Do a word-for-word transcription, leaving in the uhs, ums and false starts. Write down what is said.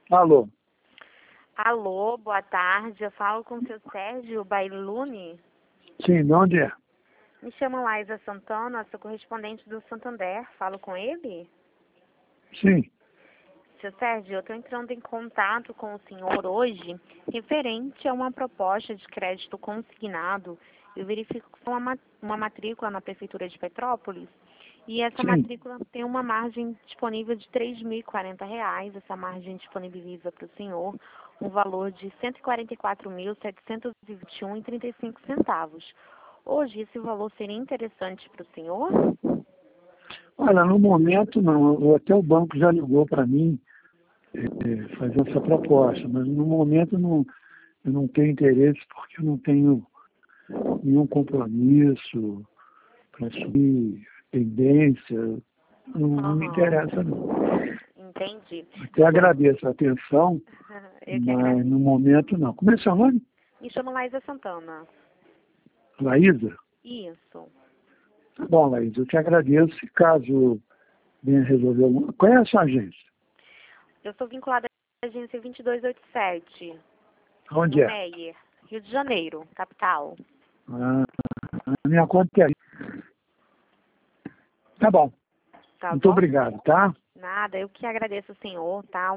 Alô? Alô, boa tarde. Eu falo com o seu Sérgio Bailuni. Sim, de onde é? Me chamo Laísa Santana, sou correspondente do Santander. Falo com ele? Sim. Seu Sérgio, eu estou entrando em contato com o senhor hoje referente a uma proposta de crédito consignado. Eu verifico que é uma, uma matrícula na Prefeitura de Petrópolis e essa Sim. matrícula tem uma margem disponível de três mil e quarenta reais. Essa margem disponibiliza para o senhor um valor de cento e quarenta e quatro mil, setecentos e vinte e um reais e trinta e cinco centavos. Hoje, esse valor seria interessante para o senhor? Olha, no momento não. Até o banco já ligou para mim é, fazer essa proposta, mas no momento não, eu não tenho interesse porque eu não tenho nenhum compromisso para subir pendência. Não, não me Aham. interessa, não. Entendi. Até agradeço a atenção, Eu que mas agradeço. no momento não. Como é seu nome? Me chamo Laísa Santana. Laísa? Isso. Tá bom, Laísa, eu te agradeço. Se caso venha resolver alguma... Qual é a sua agência? Eu sou vinculada à agência vinte e dois oitenta e sete, no Onde é? Meier, Rio de Janeiro, capital. Ah, a minha conta é aí. Tá bom. Tá Muito bom? obrigado, tá? Nada, eu que agradeço o senhor, tá?